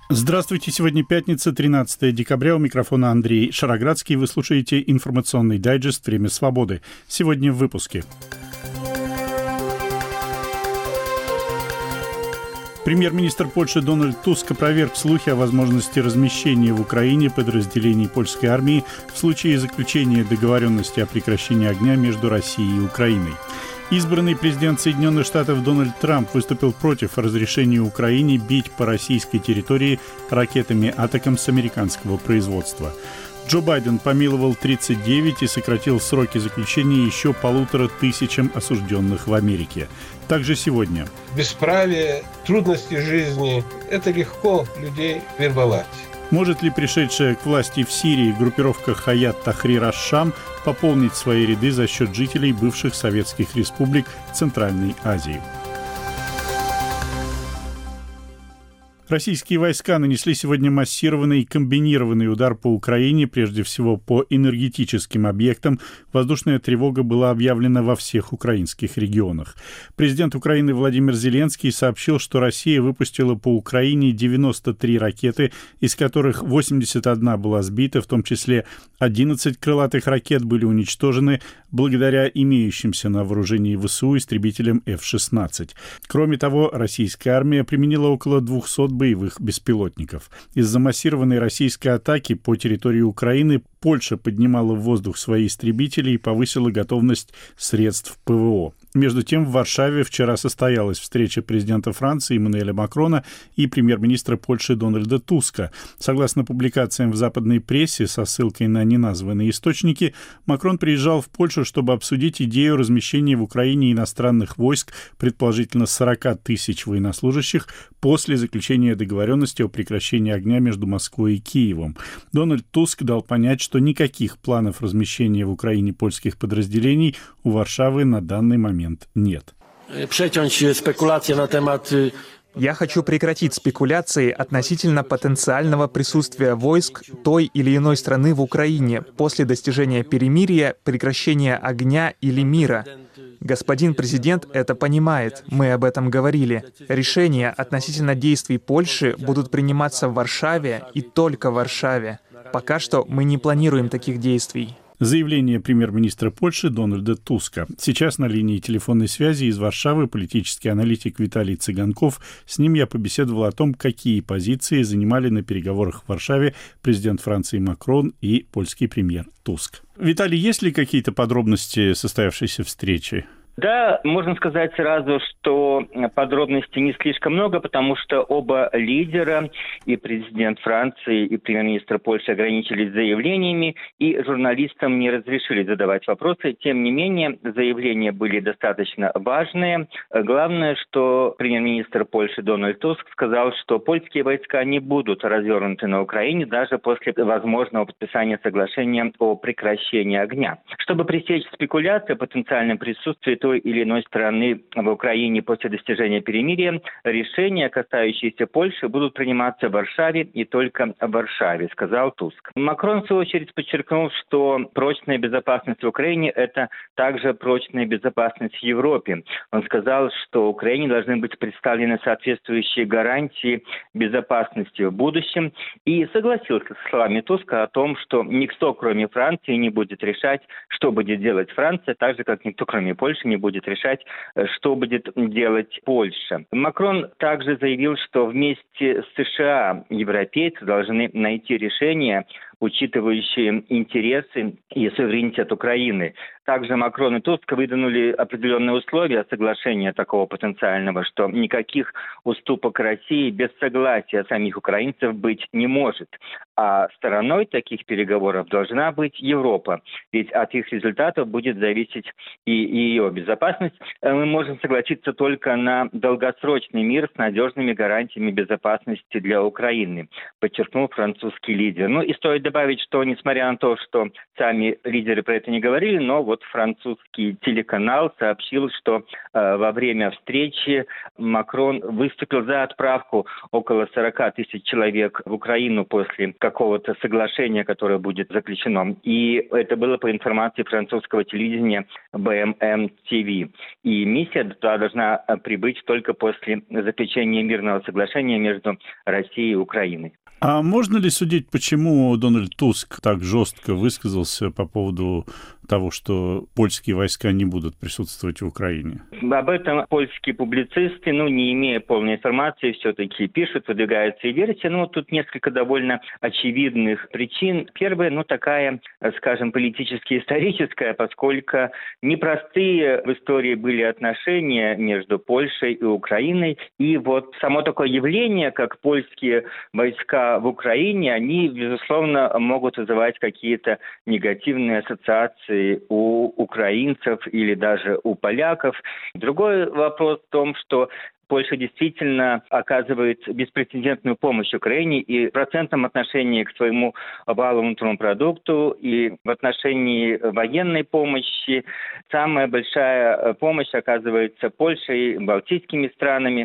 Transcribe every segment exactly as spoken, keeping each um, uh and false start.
Здравствуйте, сегодня пятница, тринадцатое декабря, у микрофона Андрей Шароградский. Вы слушаете информационный дайджест «Время свободы». Сегодня в выпуске. Премьер-министр Польши Дональд Туск опроверг слухи о возможности размещения в Украине подразделений польской армии в случае заключения договоренности о прекращении огня между Россией и Украиной. Избранный президент Соединенных Штатов Дональд Трамп выступил против разрешения Украине бить по российской территории ракетами «Атакамс» американского производства. Джо Байден помиловал тридцать девять и сократил сроки заключения еще полутора тысячам осужденных в Америке. Также сегодня. Бесправие, трудности жизни – это легко людей вербовать. Может ли пришедшая к власти в Сирии группировка Хаят Тахрир аш-Шам пополнить свои ряды за счет жителей бывших советских республик Центральной Азии? Российские войска нанесли сегодня массированный и комбинированный удар по Украине, прежде всего по энергетическим объектам. Воздушная тревога была объявлена во всех украинских регионах. Президент Украины Владимир Зеленский сообщил, что Россия выпустила по Украине девяносто три ракеты, из которых восемьдесят одна была сбита, в том числе одиннадцать крылатых ракет были уничтожены благодаря имеющимся на вооружении ВСУ истребителям эф шестнадцать. Кроме того, российская армия применила около двухсот боевых беспилотников. Из-за массированной российской атаки по территории Украины Польша поднимала в воздух свои истребители и повысила готовность средств ПВО. Между тем, в Варшаве вчера состоялась встреча президента Франции Эммануэля Макрона и премьер-министра Польши Дональда Туска. Согласно публикациям в западной прессе со ссылкой на неназванные источники, Макрон приезжал в Польшу, чтобы обсудить идею размещения в Украине иностранных войск, предположительно сорок тысяч военнослужащих, после заключения договоренности о прекращении огня между Москвой и Киевом. Дональд Туск дал понять, что никаких планов размещения в Украине польских подразделений у Варшавы на данный момент нет. Я хочу прекратить спекуляции относительно потенциального присутствия войск той или иной страны в Украине после достижения перемирия, прекращения огня или мира. Господин президент это понимает, мы об этом говорили. Решения относительно действий Польши будут приниматься в Варшаве и только в Варшаве. Пока что мы не планируем таких действий. Заявление премьер-министра Польши Дональда Туска. Сейчас на линии телефонной связи из Варшавы политический аналитик Виталий Цыганков. С ним я побеседовал о том, какие позиции занимали на переговорах в Варшаве президент Франции Макрон и польский премьер Туск. Виталий, есть ли какие-то подробности состоявшейся встречи? Да, можно сказать сразу, что подробностей не слишком много, потому что оба лидера, и президент Франции, и премьер-министр Польши, ограничились заявлениями, и журналистам не разрешили задавать вопросы. Тем не менее, заявления были достаточно важные. Главное, что премьер-министр Польши Дональд Туск сказал, что польские войска не будут развернуты на Украине даже после возможного подписания соглашения о прекращении огня. Чтобы пресечь спекуляции о потенциальном присутствии той или иной страны в Украине после достижения перемирия, решения, касающиеся Польши, будут приниматься в Варшаве и только в Варшаве, сказал Туск. Макрон, в свою очередь, подчеркнул, что прочная безопасность в Украине – это также прочная безопасность в Европе. Он сказал, что Украине должны быть представлены соответствующие гарантии безопасности в будущем, и согласился с словами Туска о том, что никто, кроме Франции, не будет решать, что будет делать Франция, так же, как никто, кроме Польши, не будет решать, что будет делать Польша. Макрон также заявил, что вместе с США европейцы должны найти решение, учитывающие интересы и суверенитет Украины. Также Макрон и Туск выдвинули определенные условия соглашения такого потенциального, что никаких уступок России без согласия самих украинцев быть не может. А стороной таких переговоров должна быть Европа, ведь от их результатов будет зависеть и ее безопасность. Мы можем согласиться только на долгосрочный мир с надежными гарантиями безопасности для Украины, подчеркнул французский лидер. Ну и стоит добавить, добавить, что несмотря на то, что сами лидеры про это не говорили, но вот французский телеканал сообщил, что э, во время встречи Макрон выступил за отправку около сорок тысяч человек в Украину после какого-то соглашения, которое будет заключено. И это было по информации французского телевидения бэ эм эм ти ви. И миссия туда должна прибыть только после заключения мирного соглашения между Россией и Украиной. А можно ли судить, почему Дональд Туск так жестко высказался по поводу того, что польские войска не будут присутствовать в Украине? Об этом польские публицисты, ну, не имея полной информации, все-таки пишут, выдвигаются и версии. Но тут несколько довольно очевидных причин. Первая, ну, такая, скажем, политически-историческая, поскольку непростые в истории были отношения между Польшей и Украиной. И вот само такое явление, как польские войска в Украине, они, безусловно, могут вызывать какие-то негативные ассоциации у украинцев или даже у поляков. Другой вопрос в том, что Польша действительно оказывает беспрецедентную помощь Украине и в процентном отношении к своему валовому внутреннему продукту, и в отношении военной помощи. Самая большая помощь оказывается Польшей, балтийскими странами.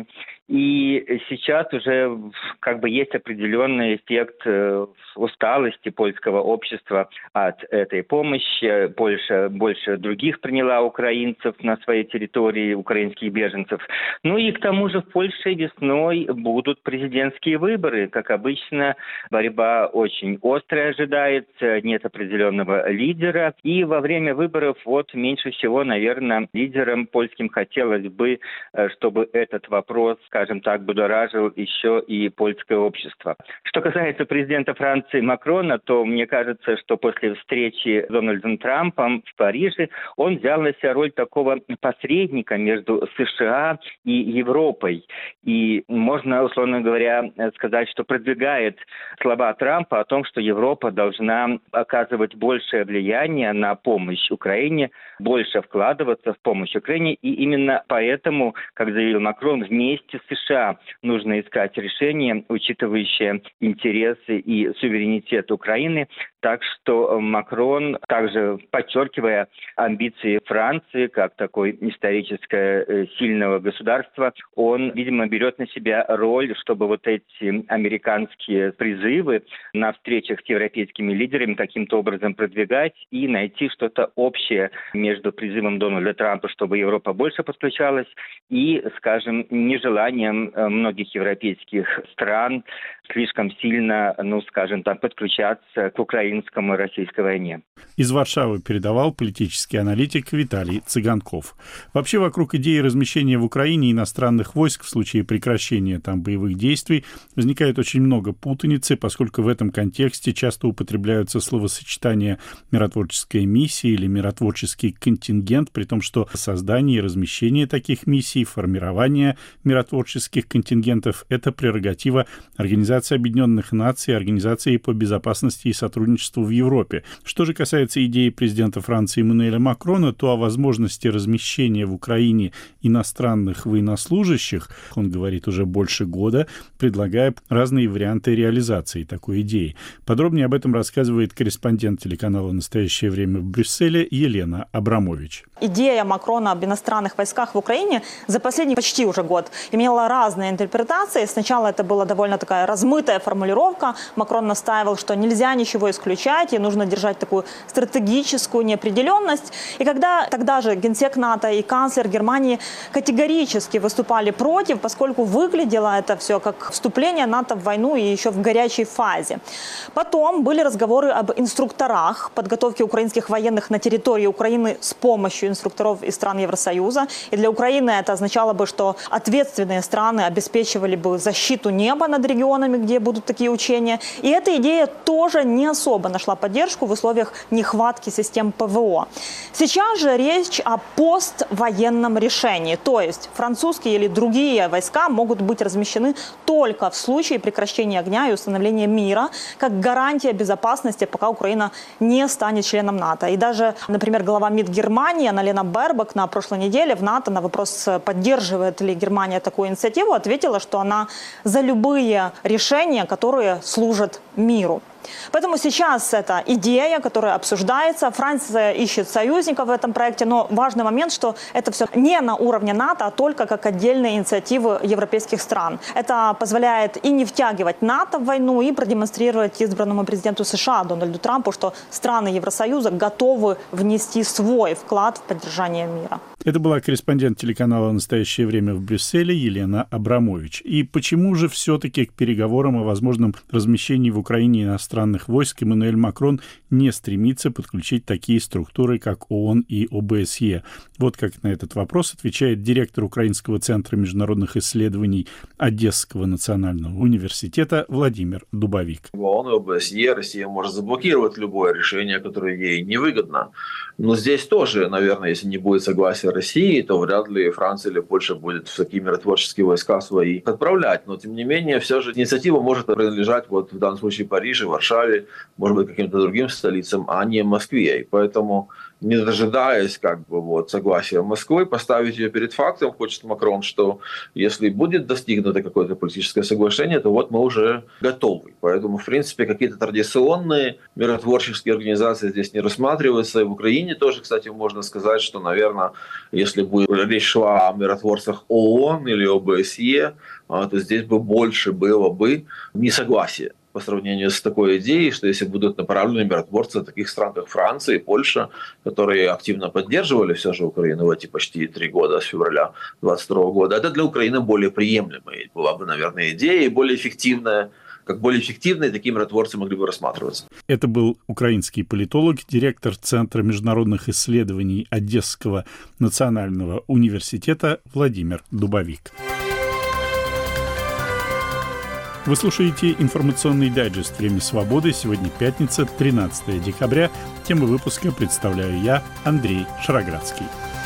И сейчас уже как бы есть определенный эффект усталости польского общества от этой помощи. Польша больше других приняла украинцев на своей территории, украинских беженцев. Ну и к тому же в Польше весной будут президентские выборы. Как обычно, борьба очень острая ожидается, нет определенного лидера. И во время выборов вот меньше всего, наверное, лидерам польским хотелось бы, чтобы этот вопрос, скажем так, будоражил еще и польское общество. Что касается президента Франции Макрона, то мне кажется, что после встречи с Дональдом Трампом в Париже он взял на себя роль такого посредника между США и Европой. И можно, условно говоря, сказать, что продвигает слова Трампа о том, что Европа должна оказывать большее влияние на помощь Украине, больше вкладываться в помощь Украине. И именно поэтому, как заявил Макрон, вместе с США нужно искать решение, учитывающее интересы и суверенитет Украины. Так что Макрон, также подчеркивая амбиции Франции как такой историческое сильного государства, он, видимо, берет на себя роль, чтобы вот эти американские призывы на встречах с европейскими лидерами каким-то образом продвигать и найти что-то общее между призывом Дональда Трампа, чтобы Европа больше подключалась, и, скажем, нежеланием многих европейских стран слишком сильно, ну, скажем так, подключаться к украинскому и российской войне. Из Варшавы передавал политический аналитик Виталий Цыганков. Вообще, вокруг идеи размещения в Украине иностранных войск в случае прекращения там боевых действий возникает очень много путаницы, поскольку в этом контексте часто употребляются словосочетания «миротворческая миссия» или «миротворческий контингент», при том, что создание и размещение таких миссий, формирование миротворческих контингентов – это прерогатива Организации Объединенных Наций, Организации по безопасности и сотрудничеству в Европе. Что же касается идеи президента Франции Эммануэля Макрона, то о возможности размещения в Украине иностранных военнослужащих он говорит уже больше года, предлагая разные варианты реализации такой идеи. Подробнее об этом рассказывает корреспондент телеканала «Настоящее время» в Брюсселе Елена Абрамович. Идея Макрона об иностранных войсках в Украине за последний почти уже год имела разные интерпретации. Сначала это была довольно такая размытая формулировка. Макрон настаивал, что нельзя ничего исключать и нужно держать такую стратегическую неопределенность. И когда тогда же генсек НАТО и канцлер Германии категорически выступали против, поскольку выглядело это все как вступление НАТО в войну и еще в горячей фазе. Потом были разговоры об инструкторах подготовки украинских военных на территории Украины с помощью инструкторов из стран Евросоюза. И для Украины это означало бы, что ответственные страны обеспечивали бы защиту неба над регионами, где будут такие учения. И эта идея тоже не особо нашла поддержку в условиях нехватки систем ПВО. Сейчас же речь о поствоенном решении. То есть французские или другие войска могут быть размещены только в случае прекращения огня и установления мира, как гарантия безопасности, пока Украина не станет членом НАТО. И даже, например, глава МИД Германии Анналена Бербок на прошлой неделе в НАТО на вопрос, поддерживает ли Германия такую инициативу, ответила, что она за любые решения, которые служат миру. Поэтому сейчас это идея, которая обсуждается. Франция ищет союзников в этом проекте, но важный момент, что это все не на уровне НАТО, а только как отдельные инициативы европейских стран. Это позволяет и не втягивать НАТО в войну, и продемонстрировать избранному президенту США Дональду Трампу, что страны Евросоюза готовы внести свой вклад в поддержание мира. Это была корреспондент телеканала «Настоящее время» в Брюсселе Елена Абрамович. И почему же все-таки к переговорам о возможном размещении в Украине иностранных войск Эммануэль Макрон не стремится подключить такие структуры, как ООН и ОБСЕ? Вот как на этот вопрос отвечает директор Украинского центра международных исследований Одесского национального университета Владимир Дубовик. В ООН и ОБСЕ Россия может заблокировать любое решение, которое ей невыгодно. Но здесь тоже, наверное, если не будет согласия России, то вряд ли Франция или Польша будет в такие миротворческие войска свои отправлять. Но, тем не менее, все же инициатива может принадлежать вот в данном случае Парижу, Варшаве, может быть, каким-то другим столицам, а не Москве. И поэтому, не дожидаясь как бы, вот, согласия Москвы, поставить ее перед фактом, хочет Макрон, что если будет достигнуто какое-то политическое соглашение, то вот мы уже готовы. Поэтому, в принципе, какие-то традиционные миротворческие организации здесь не рассматриваются. И в Украине тоже, кстати, можно сказать, что, наверное, если бы речь шла о миротворцах ООН или ОБСЕ, то здесь бы больше было бы несогласия по сравнению с такой идеей, что если будут направлены миротворцы таких стран, как Франция и Польша, которые активно поддерживали все же Украину в эти почти три года, с февраля двадцать второго года, это для Украины более приемлемая была бы, наверное, идея и более эффективная. Как более эффективные такие миротворцы могли бы рассматриваться. Это был украинский политолог, директор Центра международных исследований Одесского национального университета Владимир Дубовик. Вы слушаете информационный дайджест «Время свободы». Сегодня пятница, тринадцатое декабря. Тему выпуска представляю я, Андрей Шароградский.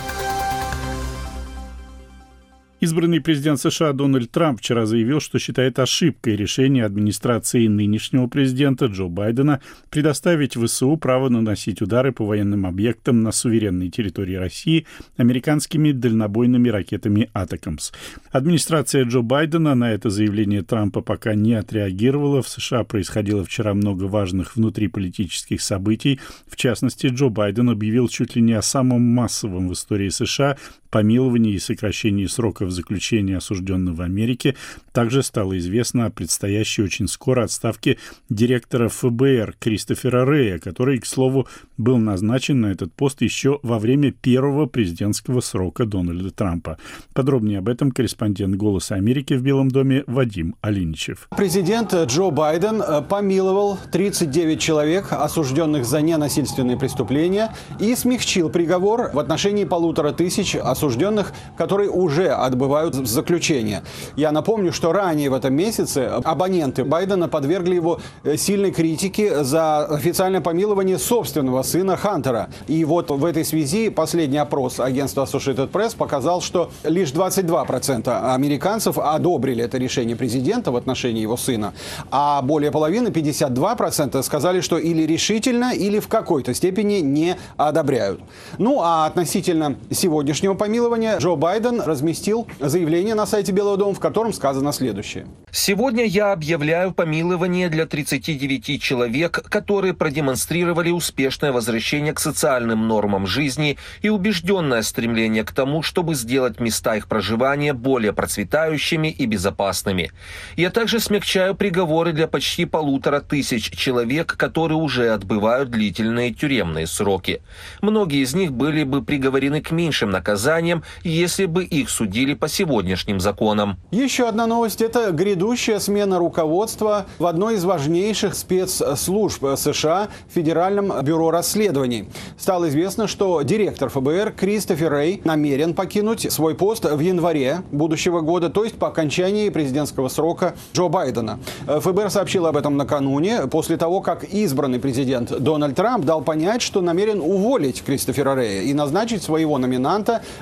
Избранный президент США Дональд Трамп вчера заявил, что считает ошибкой решение администрации нынешнего президента Джо Байдена предоставить ВСУ право наносить удары по военным объектам на суверенной территории России американскими дальнобойными ракетами «Атакамс». Администрация Джо Байдена на это заявление Трампа пока не отреагировала. В США происходило вчера много важных внутриполитических событий. В частности, Джо Байден объявил чуть ли не о самом массовом в истории США помиловании и сокращении сроков заключения осужденных в Америке. Также стало известно о предстоящей очень скоро отставке директора эф бэ эр Кристофера Рэя, который, к слову, был назначен на этот пост еще во время первого президентского срока Дональда Трампа. Подробнее об этом корреспондент «Голоса Америки» в Белом доме Вадим Алиничев. Президент Джо Байден помиловал тридцать девять человек, осужденных за ненасильственные преступления, и смягчил приговор в отношении полутора тысяч осужденных осужденных, которые уже отбывают заключение. Я напомню, что ранее в этом месяце оппоненты Байдена подвергли его сильной критике за официальное помилование собственного сына Хантера. И вот в этой связи последний опрос агентства Associated Press показал, что лишь двадцать два процента американцев одобрили это решение президента в отношении его сына, а более половины, пятьдесят два процента, сказали, что или решительно, или в какой-то степени не одобряют. Ну а относительно сегодняшнего помилования Джо Байден разместил заявление на сайте Белого дома, в котором сказано следующее. Сегодня я объявляю помилование для тридцати девяти человек, которые продемонстрировали успешное возвращение к социальным нормам жизни и убежденное стремление к тому, чтобы сделать места их проживания более процветающими и безопасными. Я также смягчаю приговоры для почти полутора тысяч человек, которые уже отбывают длительные тюремные сроки. Многие из них были бы приговорены к меньшим наказаниям, если бы их судили по сегодняшним законам. Еще одна новость – это грядущая смена руководства в одной из важнейших спецслужб США – Федеральном бюро расследований. Стало известно, что директор эф бэ эр Кристофер Рэй намерен покинуть свой пост в январе будущего года, то есть по окончании президентского срока Джо Байдена. эф бэ эр сообщил об этом накануне, после того, как избранный президент Дональд Трамп дал понять, что намерен уволить Кристофера Рэя и назначить своего номинанта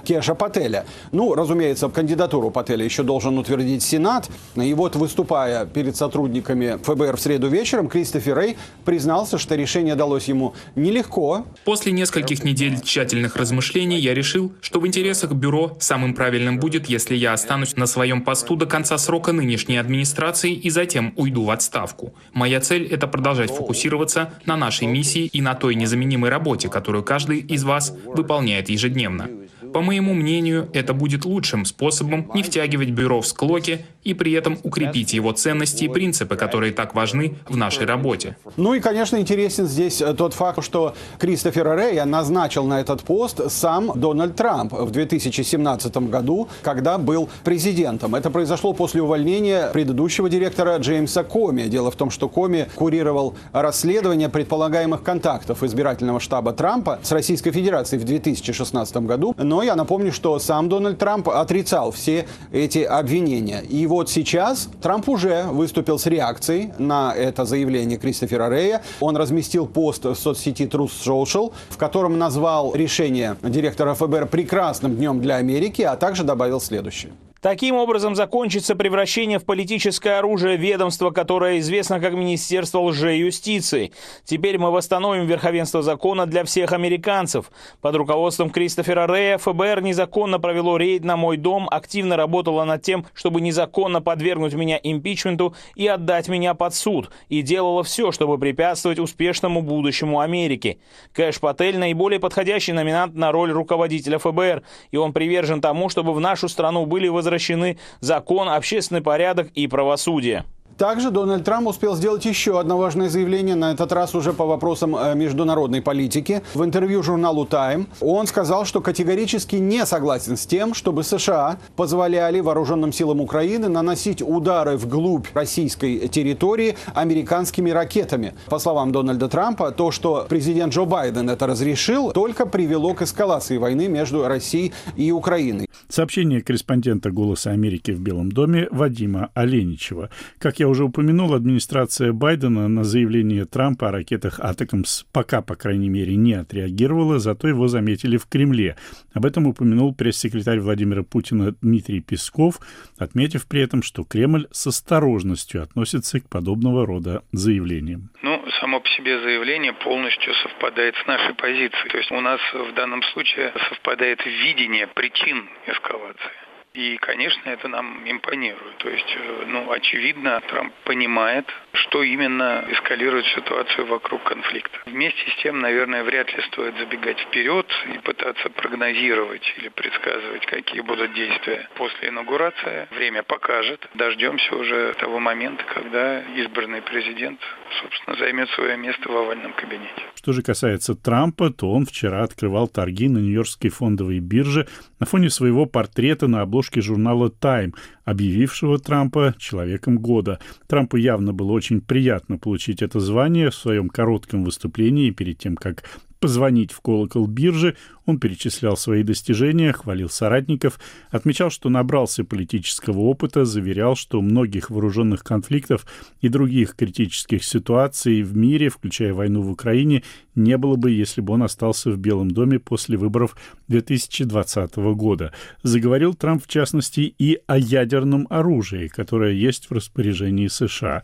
Кеша Пателя. Ну, разумеется, кандидатуру Пателя еще должен утвердить Сенат. И вот, выступая перед сотрудниками ФБР в среду вечером, Кристофер Рэй признался, что решение далось ему нелегко. После нескольких недель тщательных размышлений я решил, что в интересах бюро самым правильным будет, если я останусь на своем посту до конца срока нынешней администрации и затем уйду в отставку. Моя цель – это продолжать фокусироваться на нашей миссии и на той незаменимой работе, которую каждый из вас выполняет ежедневно. По моему мнению, это будет лучшим способом не втягивать бюро в склоки и при этом укрепить его ценности и принципы, которые так важны в нашей работе. Ну и, конечно, интересен здесь тот факт, что Кристофера Рэя назначил на этот пост сам Дональд Трамп в две тысячи семнадцатом году, когда был президентом. Это произошло после увольнения предыдущего директора Джеймса Коми. Дело в том, что Коми курировал расследование предполагаемых контактов избирательного штаба Трампа с Российской Федерацией в две тысячи шестнадцатом году. Но я напомню, что сам Дональд Трамп отрицал все эти обвинения. И вот сейчас Трамп уже выступил с реакцией на это заявление Кристофера Рэя. Он разместил пост в соцсети Truth Social, в котором назвал решение директора ФБР прекрасным днем для Америки, а также добавил следующее. Таким образом закончится превращение в политическое оружие ведомства, которое известно как Министерство лжеюстиции. Теперь мы восстановим верховенство закона для всех американцев. Под руководством Кристофера Рэя ФБР незаконно провело рейд на мой дом, активно работало над тем, чтобы незаконно подвергнуть меня импичменту и отдать меня под суд, и делало все, чтобы препятствовать успешному будущему Америки. Кэш Патель – наиболее подходящий номинант на роль руководителя ФБР, и он привержен тому, чтобы в нашу страну были возвращены возвращены закон, общественный порядок и правосудие. Также Дональд Трамп успел сделать еще одно важное заявление, на этот раз уже по вопросам международной политики. В интервью журналу Time он сказал, что категорически не согласен с тем, чтобы США позволяли вооруженным силам Украины наносить удары вглубь российской территории американскими ракетами. По словам Дональда Трампа, то, что президент Джо Байден это разрешил, только привело к эскалации войны между Россией и Украиной. Сообщение корреспондента «Голоса Америки» в Белом доме Вадима Оленичева. Как я уже упомянул, администрация Байдена на заявление Трампа о ракетах «Атакамс» пока, по крайней мере, не отреагировала, зато его заметили в Кремле. Об этом упомянул пресс-секретарь Владимира Путина Дмитрий Песков, отметив при этом, что Кремль с осторожностью относится к подобного рода заявлениям. Ну, само по себе заявление полностью совпадает с нашей позицией. То есть у нас в данном случае совпадает видение причин эскалации. И, конечно, это нам импонирует. То есть, ну, очевидно, Трамп понимает, что именно эскалирует ситуацию вокруг конфликта. Вместе с тем, наверное, вряд ли стоит забегать вперед и пытаться прогнозировать или предсказывать, какие будут действия после инаугурации. Время покажет. Дождемся уже того момента, когда избранный президент, собственно, займет свое место в овальном кабинете. Что же касается Трампа, то он вчера открывал торги на Нью-Йоркской фондовой бирже на фоне своего портрета на обложке журнала Time, объявившего Трампа человеком года. Трампу явно было очень приятно получить это звание. В своем коротком выступлении перед тем, как позвонить в колокол биржи, он перечислял свои достижения, хвалил соратников, отмечал, что набрался политического опыта, заверял, что многих вооруженных конфликтов и других критических ситуаций в мире, включая войну в Украине, не было бы, если бы он остался в Белом доме после выборов две тысячи двадцатого года. Заговорил Трамп, в частности, и о ядерном оружии, которое есть в распоряжении США.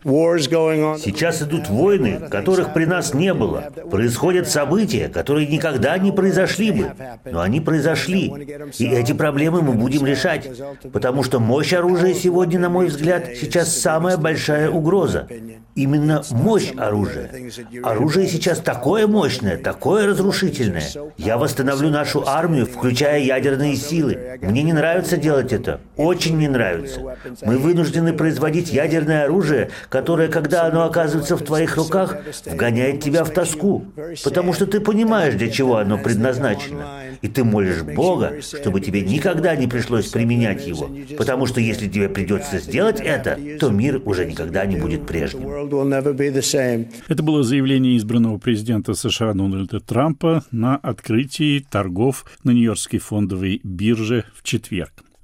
Сейчас идут войны, которых при нас не было. Происходят события, которые никогда не произошли бы, но они произошли. И эти проблемы мы будем решать, потому что мощь оружия сегодня, на мой взгляд, сейчас самая большая угроза. Именно мощь оружия. Оружие сейчас такое мощное, такое разрушительное. Я восстановлю нашу армию, включая ядерные силы. Мне не нравится делать это. Очень не нравится. Мы вынуждены производить ядерное оружие, которое, когда оно оказывается в твоих руках, вгоняет тебя в тоску. Потому что ты понимаешь, для чего оно предназначено. И ты молишь Бога, чтобы тебе никогда не пришлось применять его. Потому что если тебе придется сделать это, то мир уже никогда не будет прежним. Это было заявление избранного президента США Дональда Трампа на открытии торгов на Нью-Йоркской фондовой бирже в четверг.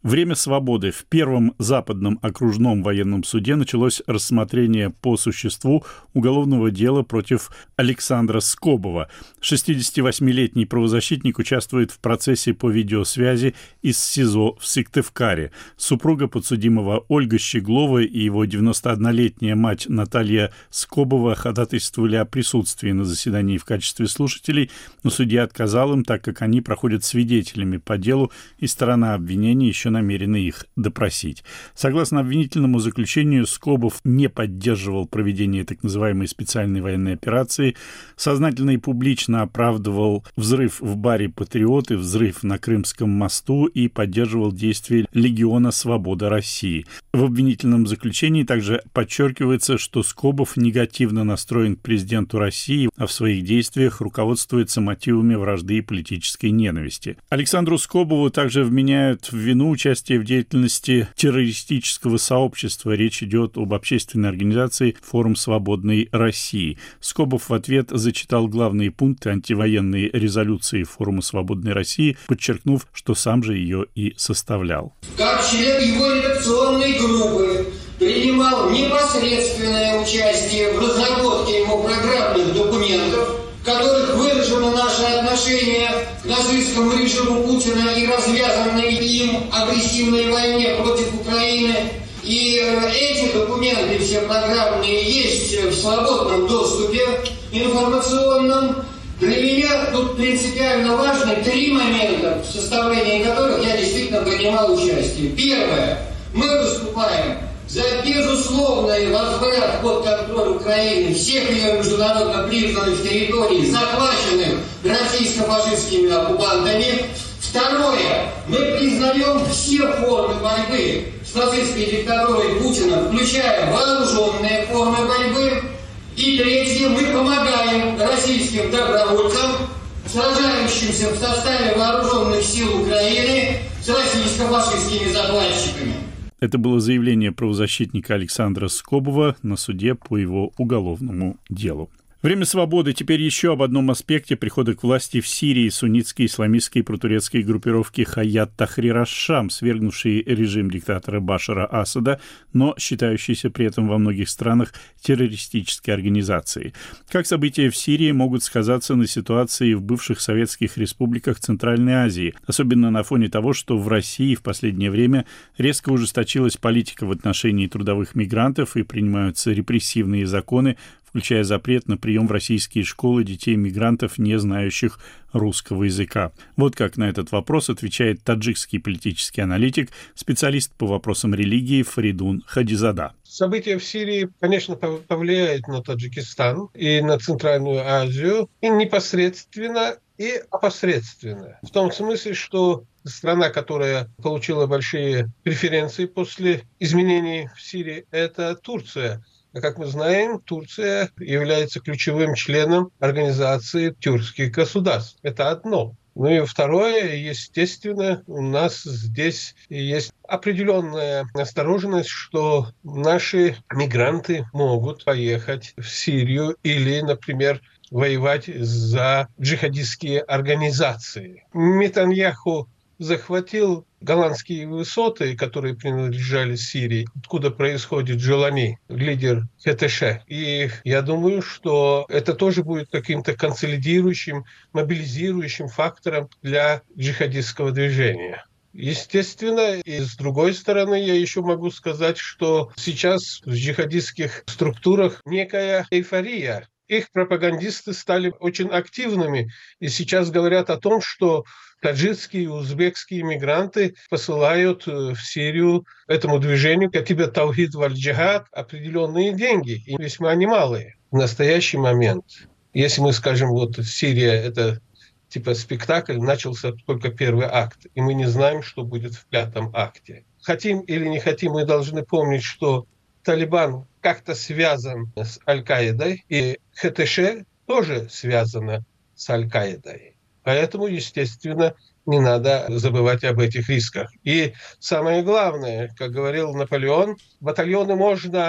Время свободы. В Первом западном окружном военном суде началось рассмотрение по существу уголовного дела против Александра Скобова. шестидесятивосьмилетний правозащитник участвует в процессе по видеосвязи из СИЗО в Сыктывкаре. Супруга подсудимого Ольга Щеглова и его девяностооднолетняя мать Наталья Скобова ходатайствовали о присутствии на заседании в качестве слушателей, но судья отказал им, так как они проходят свидетелями по делу, и сторона обвинения еще намерены их допросить. Согласно обвинительному заключению, Скобов не поддерживал проведение так называемой специальной военной операции, сознательно и публично оправдывал взрыв в баре «Патриоты», взрыв на Крымском мосту и поддерживал действия Легиона Свобода России. В обвинительном заключении также подчеркивается, что Скобов негативно настроен к президенту России, а в своих действиях руководствуется мотивами вражды и политической ненависти. Александру Скобову также вменяют в вину участие в деятельности террористического сообщества. Речь идет об общественной организации «Форум Свободной России». Скобов в ответ зачитал главные пункты антивоенной резолюции Форума Свободной России, подчеркнув, что сам же ее и составлял. Как член его редакционной группы принимал непосредственное участие в разработке его программных документов, в которых выражено наше отношение к нацистскому режиму Путина и развязанной им агрессивной войне против Украины. И эти документы, все программные, есть в свободном доступе информационном. Для меня тут принципиально важны три момента, в составлении которых я действительно принимал участие. Первое. Мы выступаем за безусловный возврат под контроль Украины всех ее международно признанных территорий, захваченных российско-фашистскими оккупантами. Второе. Мы признаем все формы борьбы с нацистской диктатурой Путина, включая вооруженные формы борьбы. И третье. Мы помогаем российским добровольцам, сражающимся в составе вооруженных сил Украины с российско-фашистскими захватчиками. Это было заявление правозащитника Александра Скобова на суде по его уголовному делу. Время свободы. Теперь еще об одном аспекте прихода к власти в Сирии суннитской исламистской протурецкой группировки Хаят Тахрир аш-Шам, свергнувшей режим диктатора Башара Асада, но считающейся при этом во многих странах террористической организацией. Как события в Сирии могут сказаться на ситуации в бывших советских республиках Центральной Азии, особенно на фоне того, что в России в последнее время резко ужесточилась политика в отношении трудовых мигрантов и принимаются репрессивные законы, включая запрет на прием в российские школы детей-мигрантов, не знающих русского языка. Вот как на этот вопрос отвечает таджикский политический аналитик, специалист по вопросам религии Фаридун Хадизада. События в Сирии, конечно, повлияют на Таджикистан и на Центральную Азию и непосредственно, и опосредственно. В том смысле, что страна, которая получила большие преференции после изменений в Сирии, это Турция. А как мы знаем, Турция является ключевым членом организации тюркских государств. Это одно. Ну и второе, естественно, у нас здесь есть определенная осторожность, что наши мигранты могут поехать в Сирию или, например, воевать за джихадистские организации. Нетаньяху захватил голландские высоты, которые принадлежали Сирии, откуда происходит Джолани, лидер ХТШ. И я думаю, что это тоже будет каким-то консолидирующим, мобилизирующим фактором для джихадистского движения. Естественно, и с другой стороны, я еще могу сказать, что сейчас в джихадистских структурах некая эйфория. Их пропагандисты стали очень активными и сейчас говорят о том, что таджикские и узбекские мигранты посылают в Сирию этому движению Катиба Таухид валь-Джихад определенные деньги, и весьма немалые. В настоящий момент, если мы скажем, вот Сирия – это типа спектакль, начался только первый акт, и мы не знаем, что будет в пятом акте. Хотим или не хотим, мы должны помнить, что Талибан как-то связан с Аль-Каидой, и ХТШ тоже связано с Аль-Каидой. Поэтому, естественно, не надо забывать об этих рисках. И самое главное, как говорил Наполеон, батальоны можно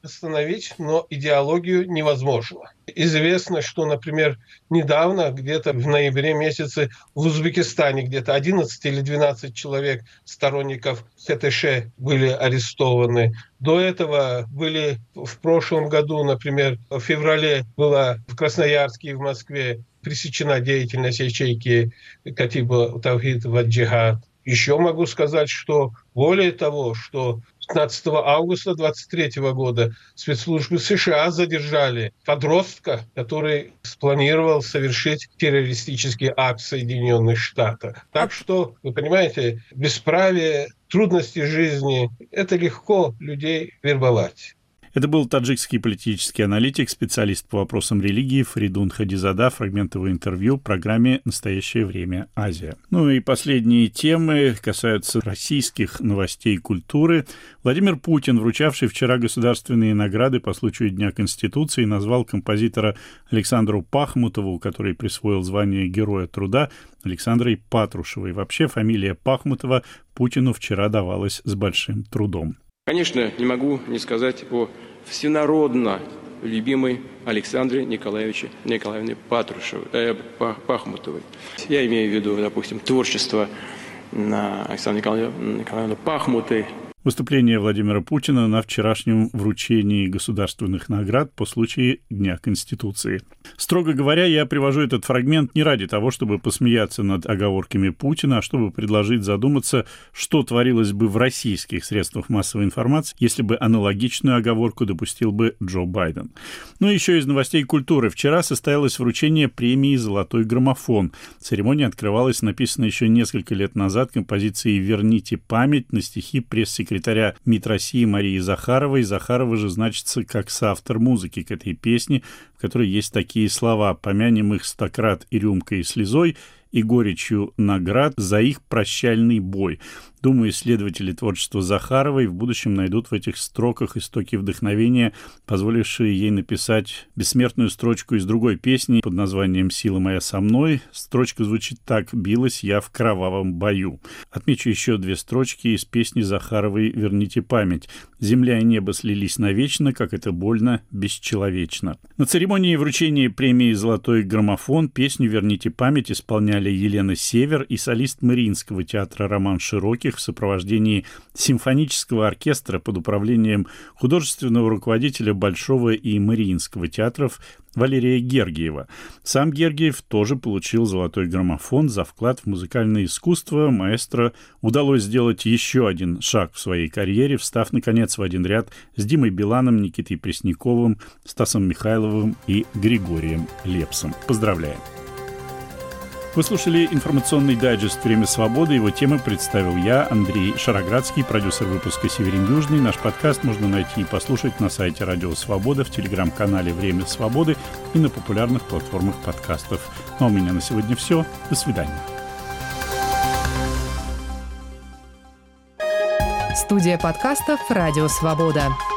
остановить, но идеологию невозможно. Известно, что, например, недавно, где-то в ноябре месяце в Узбекистане где-то одиннадцать или двенадцать человек, сторонников ХТШ, были арестованы. До этого были в прошлом году, например, в феврале была в Красноярске и в Москве пресечена деятельность ячейки Катиба Тавхид ва Джихад. Еще могу сказать, что более того, что пятнадцатого августа две тысячи двадцать третьего года спецслужбы США задержали подростка, который спланировал совершить террористический акт в Соединенных Штатах. Так что, вы понимаете, бесправие, трудности жизни – это легко людей вербовать. Это был таджикский политический аналитик, специалист по вопросам религии Фаридун Хадизада. Фрагментовое интервью в программе «Настоящее время. Азия». Ну и последние темы касаются российских новостей и культуры. Владимир Путин, вручавший вчера государственные награды по случаю Дня Конституции, назвал композитора Александру Пахмутову, который присвоил звание Героя труда, Александрой Патрушевой. Вообще фамилия Пахмутова Путину вчера давалась с большим трудом. Конечно, не могу не сказать о всенародно любимой Александре Николаевиче Николаевне Патрушевой, э, Пахмутовой. Я имею в виду, допустим, творчество Александры Николаевны Пахмутой. Выступление Владимира Путина на вчерашнем вручении государственных наград по случаю Дня Конституции. Строго говоря, я привожу этот фрагмент не ради того, чтобы посмеяться над оговорками Путина, а чтобы предложить задуматься, что творилось бы в российских средствах массовой информации, если бы аналогичную оговорку допустил бы Джо Байден. Ну и еще из новостей культуры. Вчера состоялось вручение премии «Золотой граммофон». Церемония открывалась написанной еще несколько лет назад композицией «Верните память» на стихи пресс-секретаря секретаря МИД России Марии Захаровой. Захарова же значится как соавтор музыки к этой песне, в которой есть такие слова: «Помянем их стократ и рюмкой, и слезой, и горечью наград за их прощальный бой». Думаю, исследователи творчества Захаровой в будущем найдут в этих строках истоки вдохновения, позволившие ей написать бессмертную строчку из другой песни под названием «Сила моя со мной». Строчка звучит так: «Билась я в кровавом бою». Отмечу еще две строчки из песни Захаровой «Верните память». «Земля и небо слились навечно, как это больно, бесчеловечно». На церемонии вручения премии «Золотой граммофон» песню «Верните память» исполняли Елена Север и солист Мариинского театра Роман Широких в сопровождении симфонического оркестра под управлением художественного руководителя Большого и Мариинского театров Валерия Гергиева. Сам Гергиев тоже получил «Золотой граммофон» за вклад в музыкальное искусство. Маэстро удалось сделать еще один шаг в своей карьере, встав, наконец, в один ряд с Димой Биланом, Никитой Пресняковым, Стасом Михайловым и Григорием Лепсом. Поздравляем! Вы слушали информационный дайджест «Время свободы». Его темы представил я, Андрей Шароградский, продюсер выпуска «Северин Южный». Наш подкаст можно найти и послушать на сайте Радио Свобода, в телеграм-канале «Время свободы» и на популярных платформах подкастов. Ну а у меня на сегодня все. До свидания. Студия подкастов «Радио Свобода».